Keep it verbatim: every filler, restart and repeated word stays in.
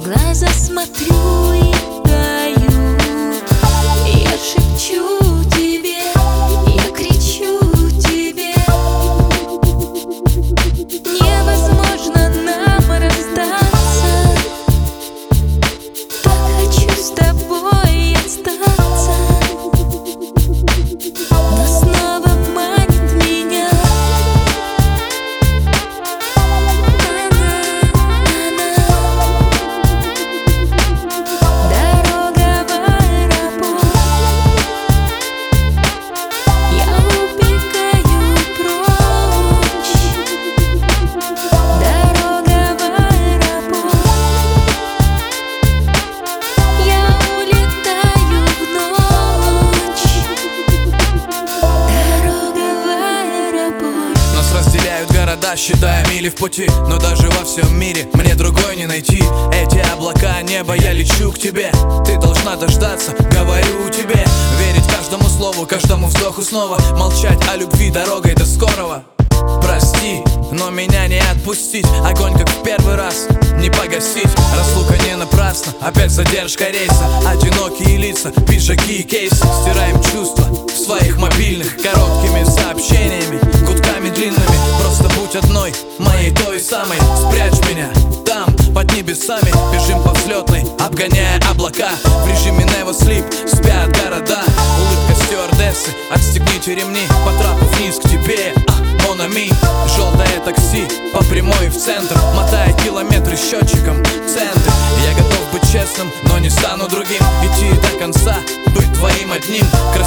глаза смотрю и таю. Я шепчу тебе, я кричу тебе. Невозможно нам расстаться. Так хочу с тобой остаться. Но снова манит меня. Города, считая мили в пути, но даже во всем мире мне другой не найти. Эти облака, небо, я лечу к тебе. Ты должна дождаться, говорю тебе. Верить каждому слову, каждому вздоху снова. Молчать о любви дорогой до скорого. Прости, но меня не отпустить. Огонь, как в первый раз, не погасить. Разлука не напрасна, опять задержка рейса. Одинокие лица, пиджаки и кейсы. Стираем чувства в своих мобильных короткими сообщениями, гудками длинными. Просто будь одной, моей той самой. Спрячь меня там, под небесами. Бежим по взлетной, обгоняя облака. В режиме Never Sleep спят города. Улыбка стюардессы, отстегните ремни. По трапу вниз к тебе, Монами. Желтое такси по прямой в центр, мотая километры счетчиком центы. Я готов быть честным, но не стану другим. Идти до конца, быть твоим одним.